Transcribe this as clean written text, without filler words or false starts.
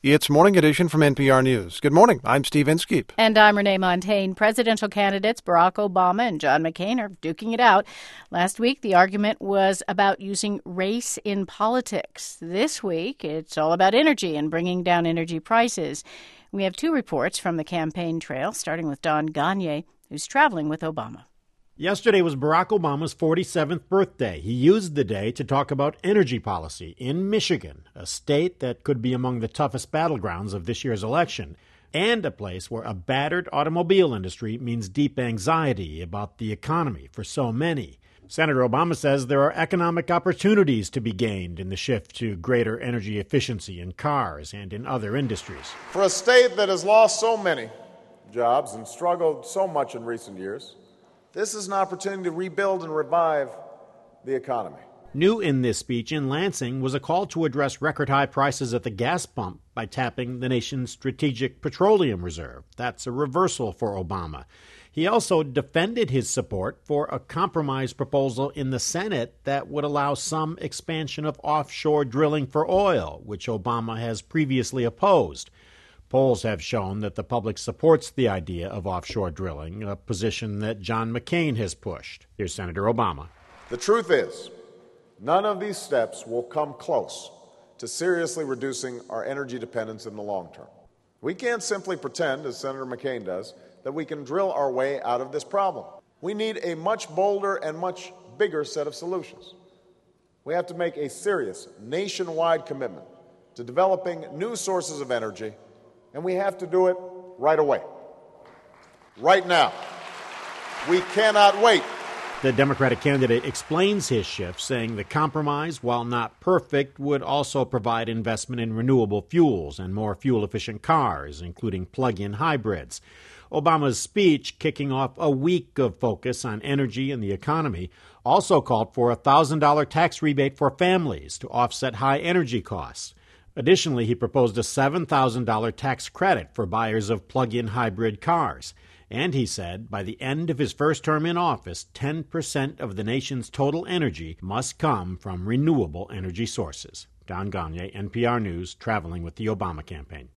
It's Morning Edition from NPR News. Good morning. I'm Steve Inskeep. And I'm Renee Montagne. Presidential candidates Barack Obama and John McCain are duking it out. Last week, the argument was about using race in politics. This week, it's all about energy and bringing down energy prices. We have two reports from the campaign trail, starting with Don Gonyea, who's traveling with Obama. Yesterday was Barack Obama's 47th birthday. He used the day to talk about energy policy in Michigan, a state that could be among the toughest battlegrounds of this year's election, and a place where a battered automobile industry means deep anxiety about the economy for so many. Senator Obama says there are economic opportunities to be gained in the shift to greater energy efficiency in cars and in other industries. For a state that has lost so many jobs and struggled so much in recent years, this is an opportunity to rebuild and revive the economy. New in this speech in Lansing was a call to address record-high prices at the gas pump by tapping the nation's strategic petroleum reserve. That's a reversal for Obama. He also defended his support for a compromise proposal in the Senate that would allow some expansion of offshore drilling for oil, which Obama has previously opposed. Polls have shown that the public supports the idea of offshore drilling, a position that John McCain has pushed. Here's Senator Obama. The truth is, none of these steps will come close to seriously reducing our energy dependence in the long term. We can't simply pretend, as Senator McCain does, that we can drill our way out of this problem. We need a much bolder and much bigger set of solutions. We have to make a serious nationwide commitment to developing new sources of energy, and we have to do it right away. Right now. We cannot wait. The Democratic candidate explains his shift, saying the compromise, while not perfect, would also provide investment in renewable fuels and more fuel-efficient cars, including plug-in hybrids. Obama's speech, kicking off a week of focus on energy and the economy, also called for a $1,000 tax rebate for families to offset high energy costs. Additionally, he proposed a $7,000 tax credit for buyers of plug-in hybrid cars. And he said by the end of his first term in office, 10% of the nation's total energy must come from renewable energy sources. Don Gonyea, NPR News, traveling with the Obama campaign.